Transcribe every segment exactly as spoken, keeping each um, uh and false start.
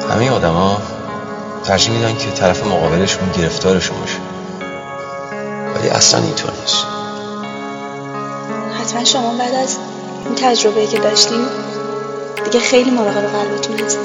همه آدما ترجیح میدن که طرف مقابلشون گرفتارشون باشه، ولی اصلا اینطور نیست. حتما شما بعد از این تجربه‌ای که داشتیم دیگه خیلی مراقب قلبتون هستیم.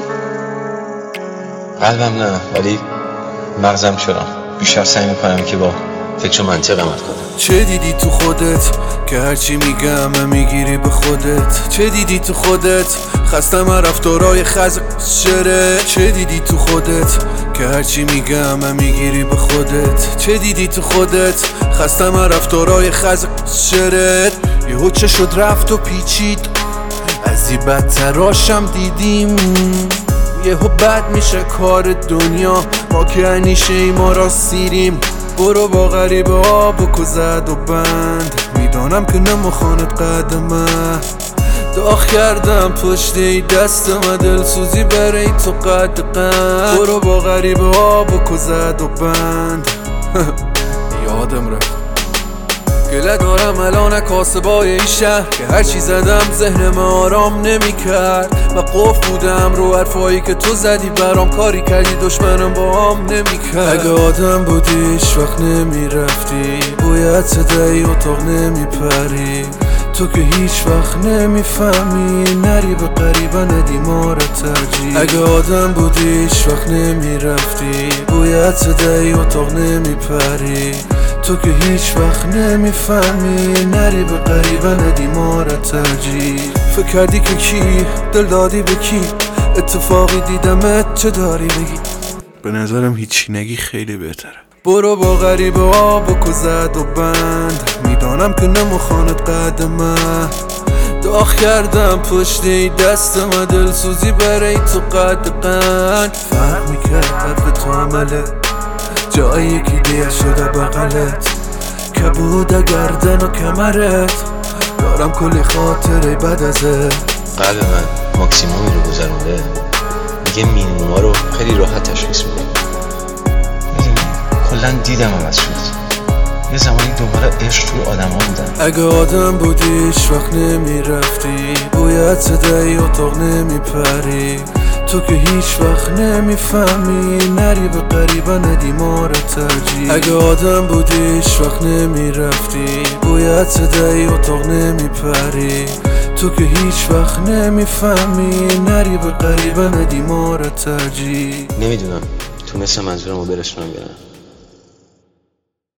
قلبم نه، ولی مغزم شدم. بیشتر سعی میکنم که با فکر و منطق عمل کنم. چه دیدی تو خودت که هرچی میگم میگیری به خودت؟ چه دیدی تو خودت خستم رفتارای خزق شره؟ چه دیدی تو خودت که هرچی میگم میگیری به خودت؟ چه دیدی تو خودت خستم رفتارای خزق شره؟ یهو چه شد رفت و پیچید، از این بدتراشم دیدیم. یهو بد میشه کار دنیا، ما که انیشه ای ما را سیریم. برو با غریبه ها بکو زد و بند، میدانم که نمخاند قدمه. داغ کردم پشت ای دستم، دلسوزی برای تو قد قند. برو با غریبه ها بکو زد و بند. یادم رفت گله دارم الان کاسبای این شهر که هرچی زدم ذهنم آرام نمی کرد. و قف بودم رو حرفایی که تو زدی برام، کاری کردی دشمنم با هم نمی کرد. اگه آدم بودی هیچ وقت نمی رفتی، باید صدای اتاق نمی پری. تو که هیچ وقت نمی فهمی، نری به قریبا ندی ما را ترجیح. اگه آدم بودی هیچ وقت نمی رفتی، باید صدای اتاق نمی پری. تو که هیچ وقت نمیفهمی، نری به قریبا ندی ما را ترجیح. فکر کردی که کی دل دادی به کی، اتفاقی دیدمت چه داری بگی؟ به نظرم هیچی نگی خیلی بهتره. برو با غریبه ها بکو زد و بند، میدانم که نمخاند قدمه. داغ کردم پشت ای دستم، دلسوزی برای تو قد قند. فرق میکرد حرف تو عمله، جایی یکی دیگه شده بغلت، کبود گردن و کمرت. دارم کلی خاطره بد ازه. قلب من ماکسیمومی رو گذرونده، میگه مینیموما رو خیلی راحت تشخیص میده. میدونی کلا دیدم هم از شد یه زمانی دنبال عشق توی آدم ها بودن. اگه آدم بودی هیچ وقت نمی رفتی، باید صدای اتاق نمی پری. تو که هیچ وقت نمی فهمی، نری به قریبا ندی ما را ترجیح. اگه آدم بودی هیچ وقت نمی رفتی، باید صدای اتاق نمی پری. تو که هیچ وقت نمی فهمی، نری به قریبا ندی ما را ترجیح. نمیدونم تونستم منظورم رو برسونم یا نه.